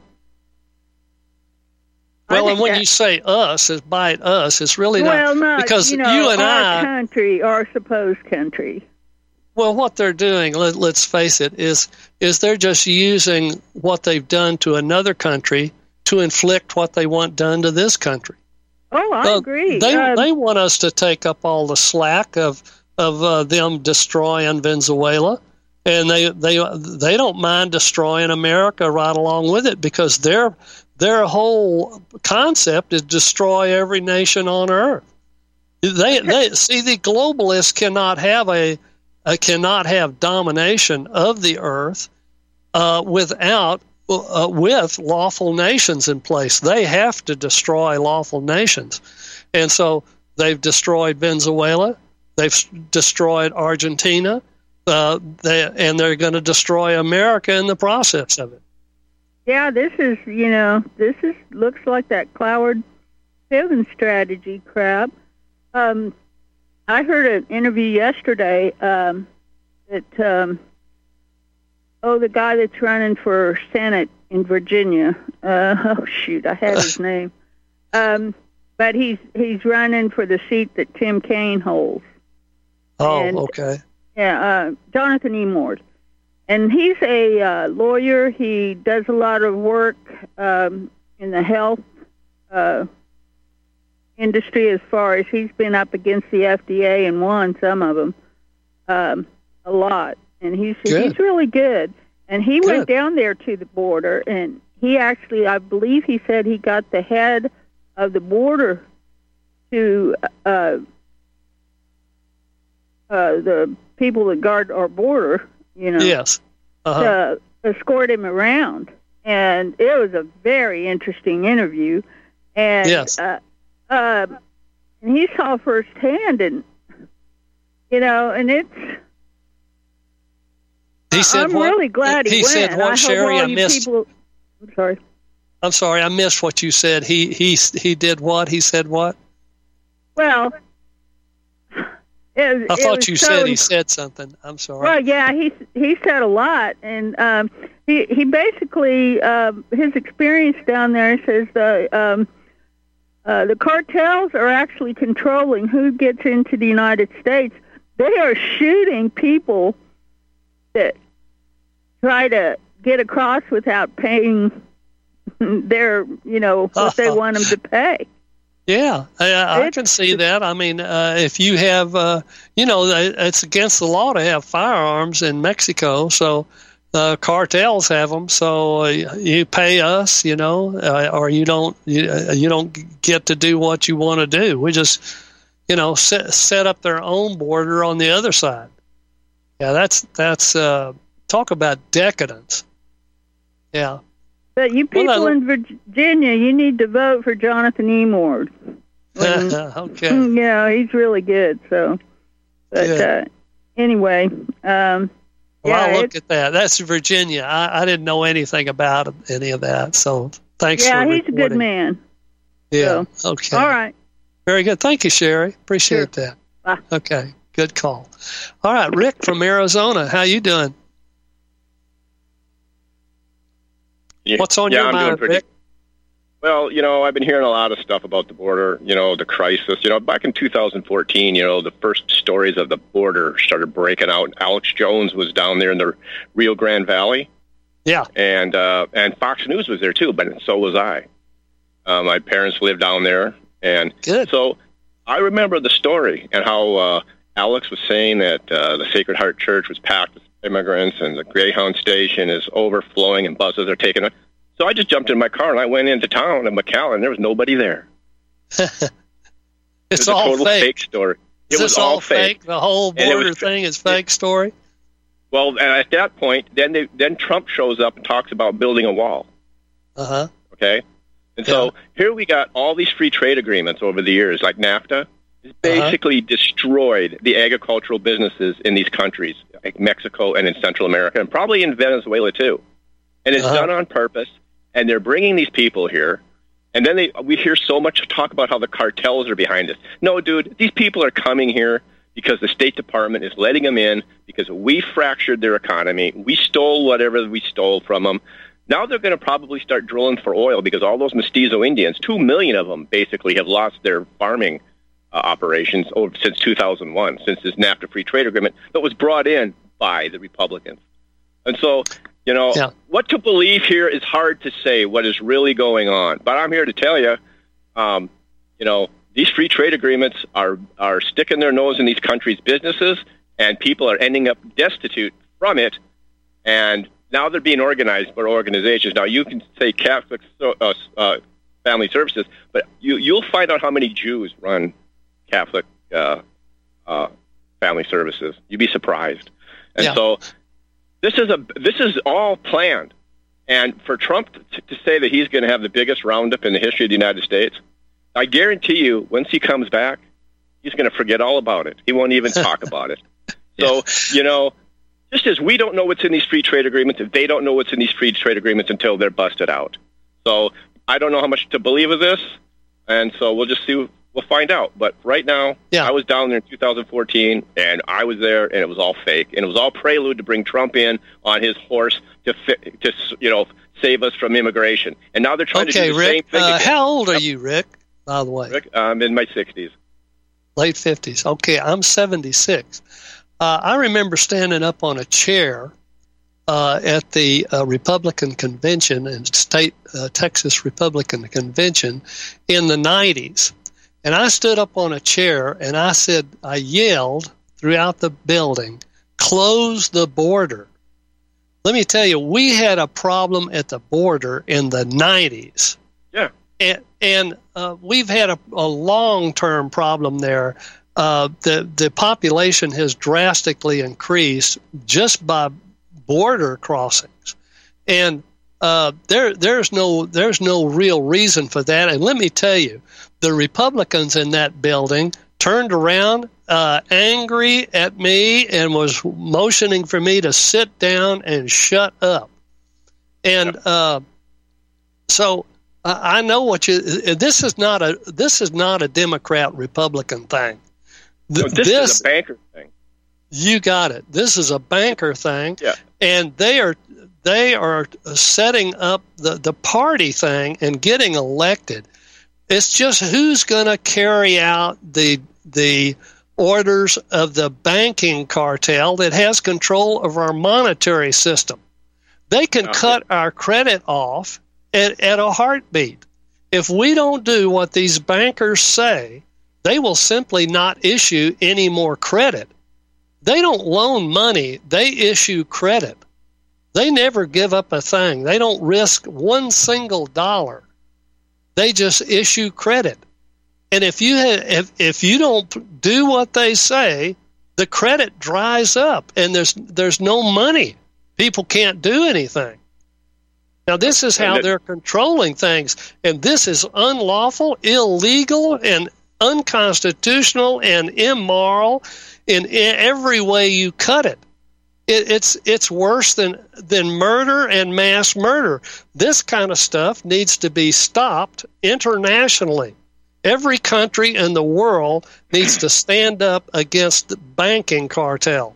Speaker 2: Well, and when that, you say us, it's bite us, it's really
Speaker 14: well,
Speaker 2: not...
Speaker 14: not
Speaker 2: because
Speaker 14: you, know,
Speaker 2: you and
Speaker 14: our
Speaker 2: I...
Speaker 14: country, our supposed country.
Speaker 2: Well, what they're doing, let, let's face it, is is they're just using what they've done to another country to inflict what they want done to this country.
Speaker 14: Oh, I
Speaker 2: so
Speaker 14: agree.
Speaker 2: They
Speaker 14: um,
Speaker 2: they want us to take up all the slack of of uh, them destroying Venezuela, and they they they don't mind destroying America right along with it, because their their whole concept is destroy every nation on earth. They they see the globalists cannot have a, a cannot have domination of the earth uh, without. Uh, with lawful nations in place. They have to destroy lawful nations. And so they've destroyed Venezuela, they've destroyed Argentina, uh, they, and they're going to destroy America in the process of it.
Speaker 14: Yeah, this is, you know, this is looks like that Cloward Piven strategy crap. Um, I heard an interview yesterday um, that... Um, Oh, the guy that's running for Senate in Virginia. Uh, oh, shoot, I had his name. Um, but he's he's running for the seat that Tim Kaine holds.
Speaker 2: Oh,
Speaker 14: and,
Speaker 2: okay.
Speaker 14: Yeah, uh, Jonathan Emord. And he's a uh, lawyer. He does a lot of work um, in the health uh, industry, as far as he's been up against the F D A and won some of them um, a lot. And he's
Speaker 2: good.
Speaker 14: he's really good. And he
Speaker 2: good.
Speaker 14: went down there to the border, and he actually, I believe he said he got the head of the border to uh, uh, the people that guard our border, you know,
Speaker 2: yes. uh-huh.
Speaker 14: to escort him around. And it was a very interesting interview. And,
Speaker 2: yes.
Speaker 14: uh, uh, and he saw firsthand, and, you know, and it's...
Speaker 2: He said
Speaker 14: I'm
Speaker 2: what?
Speaker 14: really glad he,
Speaker 2: he
Speaker 14: went.
Speaker 2: said what,
Speaker 14: I
Speaker 2: Sherry?
Speaker 14: hope all
Speaker 2: I
Speaker 14: you
Speaker 2: missed.
Speaker 14: People... I'm sorry.
Speaker 2: I'm sorry, I missed what you said. He he he did what? He said what?
Speaker 14: Well, it,
Speaker 2: I
Speaker 14: it
Speaker 2: thought
Speaker 14: was
Speaker 2: you
Speaker 14: so
Speaker 2: said he
Speaker 14: inc-
Speaker 2: said something. I'm sorry.
Speaker 14: Well, yeah, he he said a lot, and um, he he basically um, his experience down there says the um, uh, the cartels are actually controlling who gets into the United States. They are shooting people that try to get across without paying their, you know, what they want them to pay.
Speaker 2: Yeah, I, I can see that. I mean, uh, if you have, uh, you know, it's against the law to have firearms in Mexico, so uh, cartels have them. So uh, you pay us, you know, uh, or you don't, you, uh, you don't get to do what you want to do. We just, you know, set set up their own border on the other side. Yeah, that's that's uh, talk about decadence. Yeah.
Speaker 14: But you people
Speaker 2: well,
Speaker 14: in Virginia, you need to vote for Jonathan Emord. When,
Speaker 2: okay.
Speaker 14: You know, he's really good. So, but
Speaker 2: yeah.
Speaker 14: uh, anyway, um,
Speaker 2: well,
Speaker 14: yeah,
Speaker 2: I'll look
Speaker 14: it,
Speaker 2: at that. That's Virginia. I, I didn't know anything about any of that. So thanks
Speaker 14: yeah,
Speaker 2: for
Speaker 14: he's
Speaker 2: reporting.
Speaker 14: a good man.
Speaker 2: Yeah.
Speaker 14: So,
Speaker 2: okay.
Speaker 14: All right.
Speaker 2: Very good. Thank you, Sherry. Appreciate
Speaker 14: Sure.
Speaker 2: that.
Speaker 14: Bye.
Speaker 2: Okay. Good call. All right, Rick from Arizona. How you doing?
Speaker 15: Yeah,
Speaker 2: What's on
Speaker 15: yeah,
Speaker 2: your
Speaker 15: I'm
Speaker 2: mind,
Speaker 15: doing pretty,
Speaker 2: Rick?
Speaker 15: Well, you know, I've been hearing a lot of stuff about the border, you know, the crisis. You know, back in two thousand fourteen, you know, the first stories of the border started breaking out. Alex Jones was down there in the Rio Grande Valley.
Speaker 2: Yeah.
Speaker 15: And uh, and Fox News was there, too, but so was I. Uh, my parents lived down there. And
Speaker 2: Good.
Speaker 15: so I remember the story and how uh, Alex was saying that uh, the Sacred Heart Church was packed with immigrants and the Greyhound station is overflowing and buses are taking it. So I just jumped in my car and I went into town in McAllen. There was nobody there.
Speaker 2: It's
Speaker 15: it was
Speaker 2: all
Speaker 15: a total
Speaker 2: fake.
Speaker 15: fake story. It
Speaker 2: Is
Speaker 15: was
Speaker 2: this
Speaker 15: all
Speaker 2: all fake? The whole
Speaker 15: And it
Speaker 2: border
Speaker 15: was-
Speaker 2: thing is fake story?
Speaker 15: Well, and at that point, then they, then Trump shows up and talks about building a wall.
Speaker 2: Uh-huh.
Speaker 15: Okay? And so here we got all these free trade agreements over the years, like NAFTA. basically uh-huh. destroyed the agricultural businesses in these countries, like Mexico and in Central America, and probably in Venezuela too. And it's uh-huh. done on purpose. And they're bringing these people here. And then they, we hear so much talk about how the cartels are behind this. No, dude, these people are coming here because the State Department is letting them in because we fractured their economy. We stole whatever we stole from them. Now they're going to probably start drilling for oil because all those Mestizo Indians, two million of them basically have lost their farming uh, operations over, since two thousand one, since this NAFTA free trade agreement that was brought in by the Republicans. And so, you know, yeah. what to believe here is hard to say what is really going on. But I'm here to tell you, um, you know, these free trade agreements are, are sticking their nose in these countries' businesses, and people are ending up destitute from it. And now they're being organized by organizations. Now, you can say Catholic uh, uh, Family Services, but you, you'll find out how many Jews run Catholic uh, uh, Family Services. You'd be surprised. And yeah. so... This is a this is all planned, and for Trump to, to say that he's going to have the biggest roundup in the history of the United States, I guarantee you, once he comes back, he's going to forget all about it. He won't even talk about it. So, yeah. you know, just as we don't know what's in these free trade agreements, they don't know what's in these free trade agreements until they're busted out. So I don't know how much to believe of this, and so we'll just see. We'll find out. But right now, yeah. I was down there in two thousand fourteen, and I was there, and it was all fake. And it was all prelude to bring Trump in on his horse to, fi- to you know, save us from immigration. And now they're trying
Speaker 2: okay,
Speaker 15: to do the
Speaker 2: Rick,
Speaker 15: same thing
Speaker 2: uh,
Speaker 15: again.
Speaker 2: How old are you, Rick, by the way?
Speaker 15: Rick, I'm in my sixties.
Speaker 2: Late fifties. Okay, I'm seventy-six. Uh, I remember standing up on a chair uh, at the uh, Republican convention and state uh, Texas Republican convention in the nineties. And I stood up on a chair and I said, I yelled throughout the building, close the border. Let me tell you, we had a problem at the border in the nineties.
Speaker 15: Yeah.
Speaker 2: And, and uh, we've had a, a long-term problem there. Uh, the, the population has drastically increased just by border crossings. And uh, there, there's no, there's no real reason for that. And let me tell you, the Republicans in that building turned around uh, angry at me and was motioning for me to sit down and shut up. And uh, so uh, I know what you. This is not a. This is not a Democrat Republican thing.
Speaker 15: Th- no, this, this is a banker thing.
Speaker 2: You got it. This is a banker thing.
Speaker 15: Yeah.
Speaker 2: And they are they are setting up the the party thing and getting elected. It's just who's going to carry out the the orders of the banking cartel that has control of our monetary system. They can okay. cut our credit off at, at a heartbeat. If we don't do what these bankers say, they will simply not issue any more credit. They don't loan money. They issue credit. They never give up a thing. They don't risk one single dollar. They just issue credit. And if you have, if, if you don't do what they say, the credit dries up and there's there's no money. People can't do anything. Now, this is how they're controlling things, and this is unlawful, illegal, and unconstitutional and immoral in, in every way you cut it. it. It's it's worse than than murder and mass murder. This kind of stuff needs to be stopped internationally. Every country in the world needs to stand up against the banking cartel.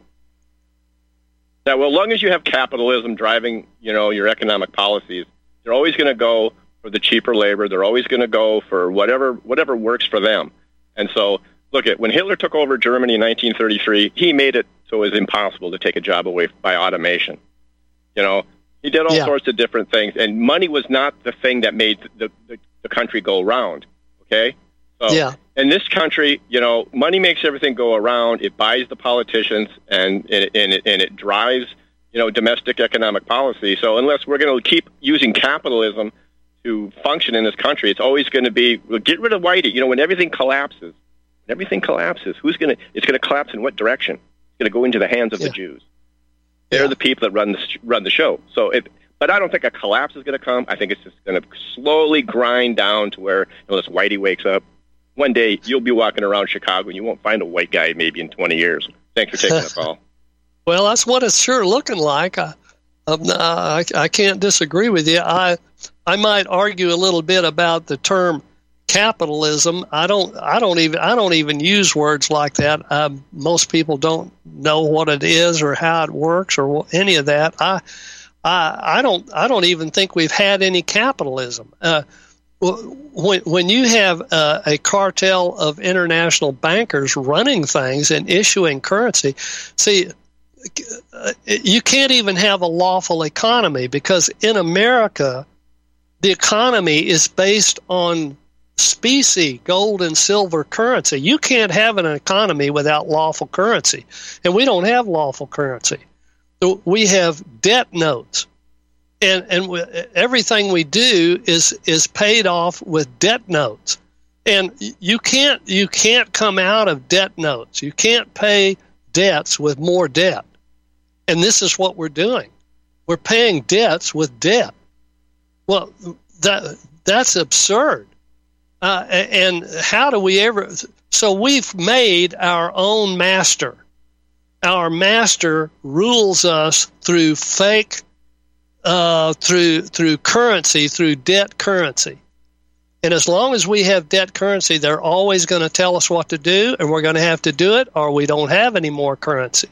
Speaker 15: Now, well, as long as you have capitalism driving, you know, your economic policies, they're always going to go for the cheaper labor. They're always going to go for whatever whatever works for them. And so, look at when Hitler took over Germany in nineteen thirty-three, he made it so it was impossible to take a job away by automation. You know, he did all yeah. sorts of different things, and money was not the thing that made the the, the country go round. Okay, so
Speaker 2: yeah.
Speaker 15: in this country, you know, money makes everything go around. It buys the politicians, and and, and, it, and it drives, you know, domestic economic policy. So unless we're going to keep using capitalism to function in this country, it's always going to be, well, get rid of Whitey. You know, when everything collapses, when everything collapses, who's going to? It's going to collapse in what direction? It's going to go into the hands of yeah. the Jews. They're yeah. the people that run the run the show. So if. But I don't think a collapse is going to come. I think it's just going to slowly grind down to where, you know, this Whitey wakes up one day you'll be walking around Chicago and you won't find a white guy maybe in twenty years. Thanks for taking the call.
Speaker 2: Well, that's what it's sure looking like. I, I, I can't disagree with you. I I might argue a little bit about the term capitalism. I don't I don't even I don't even use words like that. Um, most people don't know what it is or how it works or any of that. I I I don't I don't even think we've had any capitalism. Uh, when when you have uh, a cartel of international bankers running things and issuing currency, see. You can't even have a lawful economy because in America, the economy is based on specie, gold and silver currency. You can't have an economy without lawful currency, and we don't have lawful currency. We have debt notes, and and we, everything we do is is paid off with debt notes. And you can't you can't come out of debt notes. You can't pay debts with more debt. And this is what we're doing. We're paying debts with debt. Well, that that's absurd. Uh, and how do we ever? So we've made our own master. Our master rules us through fake, uh, through through currency, through debt currency. And as long as we have debt currency, they're always going to tell us what to do, and we're going to have to do it, or we don't have any more currency.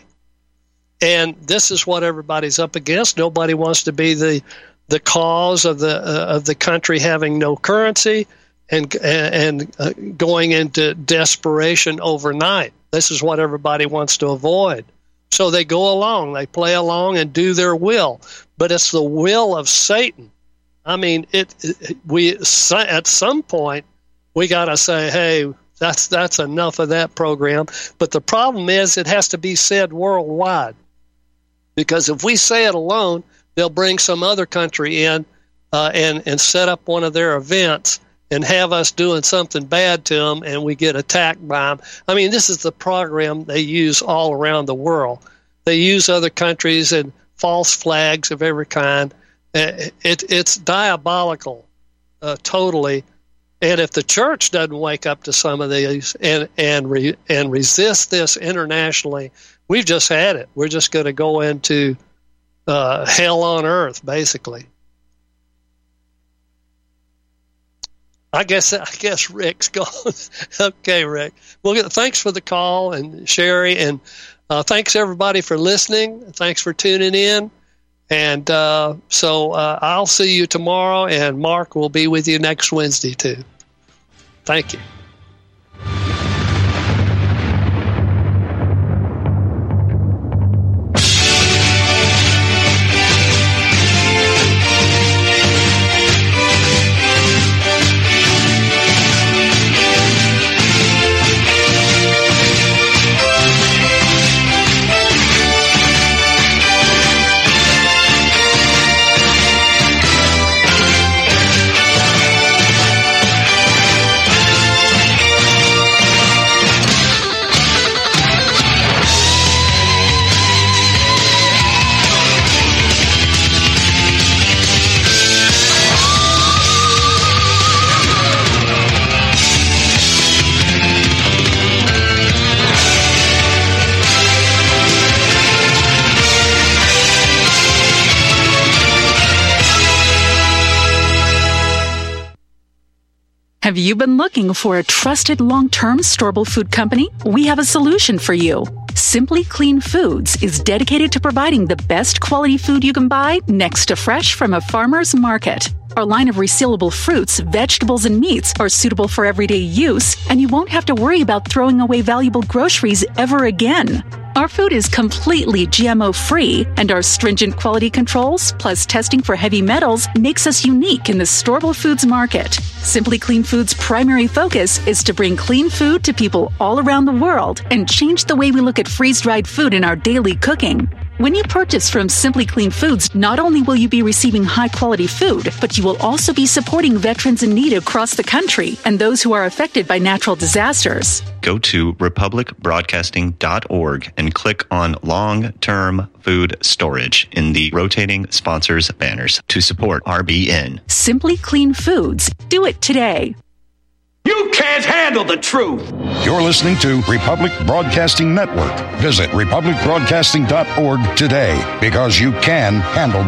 Speaker 2: And this is what everybody's up against. Nobody wants to be the the cause of the uh, of the country having no currency and and uh, going into desperation overnight. This is what everybody wants to avoid. So they go along, they play along and do their will, but it's the will of Satan. I mean, it, it we at some point we got to say, hey, that's that's enough of that program. But the problem is it has to be said worldwide. Because if we say it alone, they'll bring some other country in uh, and, and set up one of their events and have us doing something bad to them, and we get attacked by them. I mean, this is the program they use all around the world. They use other countries and false flags of every kind. It, it, it's diabolical, uh, totally. And if the church doesn't wake up to some of these and and re, and resist this internationally, we've just had it. We're just going to go into uh, hell on earth, basically. I guess I guess Rick's gone. Okay, Rick. Well, thanks for the call, and Sherry, and uh, thanks everybody for listening. Thanks for tuning in. And uh, so uh, I'll see you tomorrow, and Mark will be with you next Wednesday, too. Thank you.
Speaker 16: Have you been looking for a trusted long-term storable food company? We have a solution for you. Simply Clean Foods is dedicated to providing the best quality food you can buy next to fresh from a farmer's market. Our line of resealable fruits, vegetables, and meats are suitable for everyday use, and you won't have to worry about throwing away valuable groceries ever again. Our food is completely G M O-free, and our stringent quality controls, plus testing for heavy metals, makes us unique in the storable foods market. Simply Clean Foods' primary focus is to bring clean food to people all around the world and change the way we look at freeze-dried food in our daily cooking. When you purchase from Simply Clean Foods, not only will you be receiving high-quality food, but you will also be supporting veterans in need across the country and those who are affected by natural disasters.
Speaker 6: Go to republic broadcasting dot org and click on long-term food storage in the rotating sponsors banners to support R B N.
Speaker 16: Simply Clean Foods. Do it today.
Speaker 8: You You can't handle the truth.
Speaker 3: You're listening to Republic Broadcasting Network. Visit republic broadcasting dot org today because you can handle